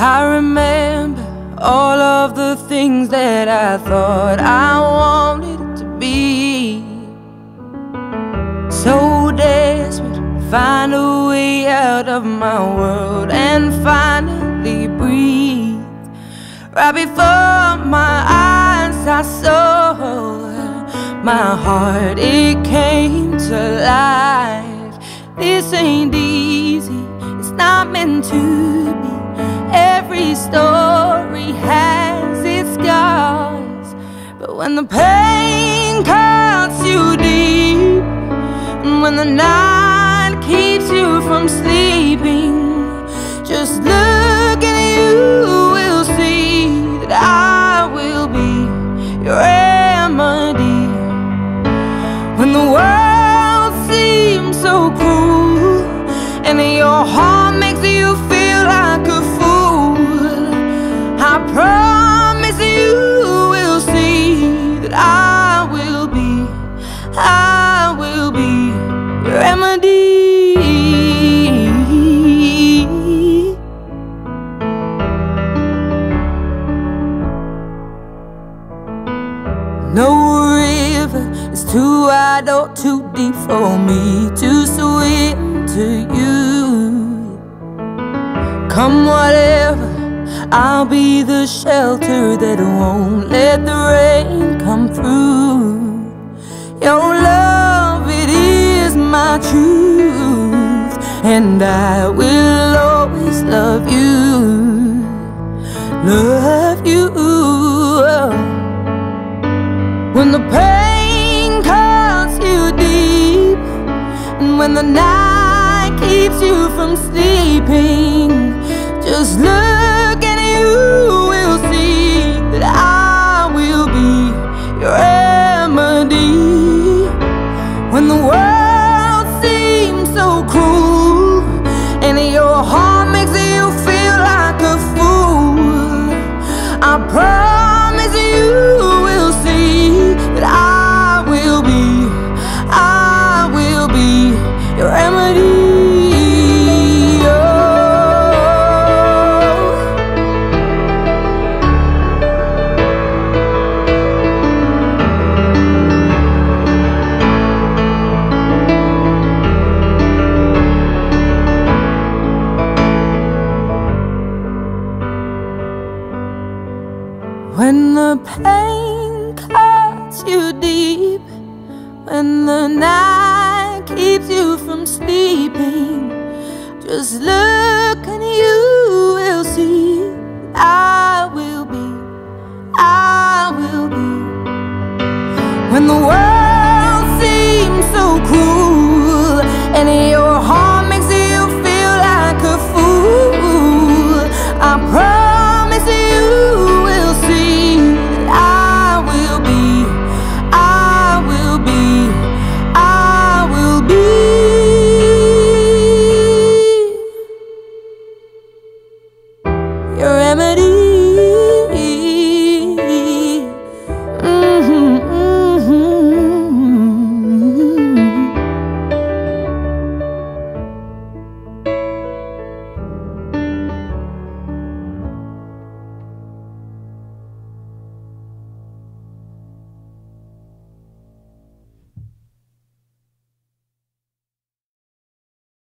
I remember all of the things that I thought I wanted it to be. So desperate to find a way out of my world and finally breathe. Right before my eyes I saw my heart, it came to life. This ain't easy, it's not meant to be. Every story has its scars, but when the pain cuts you deep, and when the night keeps you from sleeping, just look and you will see that I will be your remedy. When the world seems so cruel and your heart makes you feel like a fool, I promise you will see that I will be your remedy. No river is too wide or too deep for me to swim to you. Come whatever, I'll be the shelter that won't let the rain come through. Your love, it is my truth, and I will always love you, love you. When the pain cuts you deep, and when the night keeps you from sleeping, just look and you will see that I will be your remedy. When the world seems so cruel and your heart makes you feel like a fool, I promise you will see that I will be your remedy. When the pain cuts you deep, when the night keeps you from sleeping, just look and you will see I will be. When the world seems so cruel